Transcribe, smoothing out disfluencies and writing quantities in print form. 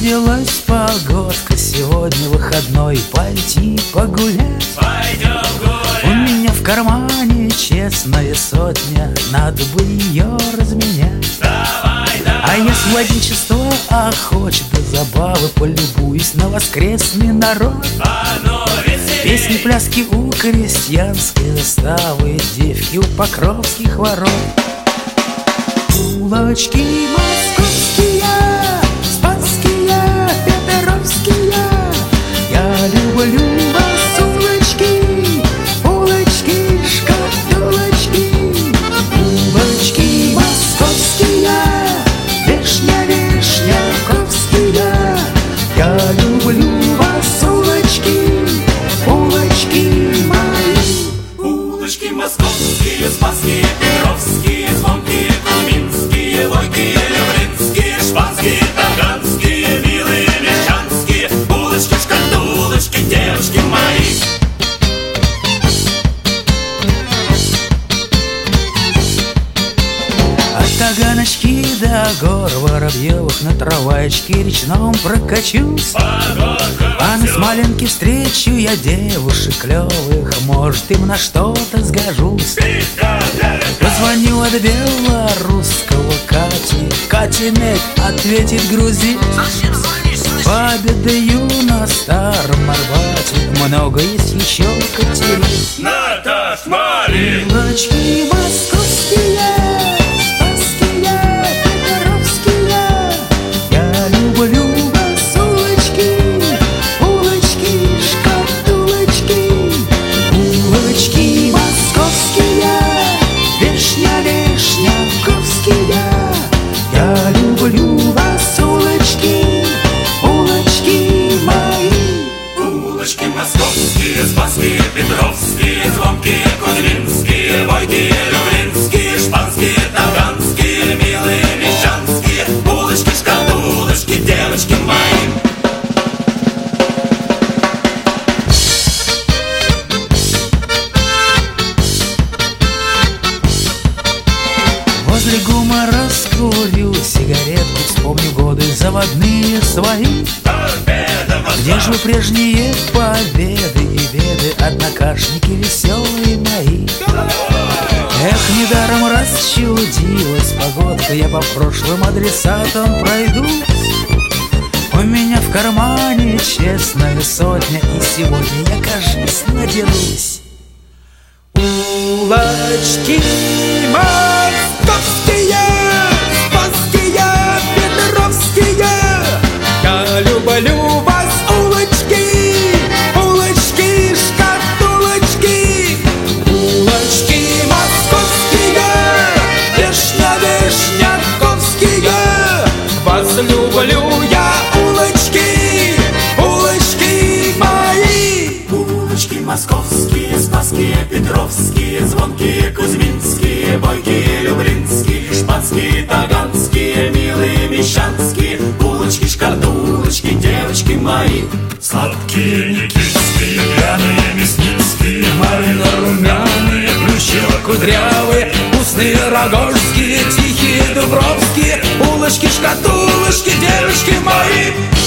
Почудилась погодка, сегодня выходной, пойти погулять. Пойдем гулять. У меня в кармане честная сотня, надо бы ее разменять. Давай, давай. А я сводничество охочу до забавы, полюбуюсь на воскресный народ. А ну веселей. Песни, пляски у крестьянской заставы, девки у покровских ворот. Улочки московские, спасские, петеровские, я люблю вас, улочки, улочки, шкатулочки. Улочки московские, вишня-вишняковские, я люблю вас, улочки, улочки мои. Улочки московские, спасские, петровские, звонкие, кузьминские, лойкие, люблинские, шпанские, таганские, милые, мещанские, булочки, шкатулочки, девушки мои. От Таганочки до гор Воробьевых на трамвайчике речном прокачусь. А на Смоленке встречу я девушек клевых, может, им на что-то сгожусь. Позвоню от белорусского Кати, Катя Мек ответит грузин. Пообедаю на Старом Арбате, много есть еще Катерин. Наташ, Марин. Улочки московские, спасские, петеровские, я люблю вас, улочки, улочки, шкатулочки. Улочки московские, вишня-вишняковские, я люблю вас, улочки, улочки мои. Улочки московские, спасские, петровские, звонкие, кузьминские, бойкие, люблинские, шпанские, таганские, милые, мещанские, булочки, шкатулочки, девочки мои. Возле ГУМа раскурю сигаретку, вспомню годы заводные свои. Где же вы прежние победы и беды, однокашники веселые мои? Эх, недаром расчудилась погодка, я по прошлым адресатам пройдусь. У меня в кармане честная сотня, и сегодня я, кажись, надерусь. Улочки московские, спасские, петровские, я люблю вас, улочки, улочки, шкатулочки. Улочки московские, вишня-вишняковские, вас люблю я, улочки, улочки мои. Улочки московские, спасские, петровские, звонкие, кузьминские, бойкие, люблинские, шпанские, таганские, милые, мещанские, булочки, шкатулочки, девочки мои. Сладкие никитские, пьяные мясницкие, малино-румяные, плющево-кудрявые, устные рогожские, тихие дубровские, булочки, шкатулочки, девочки мои.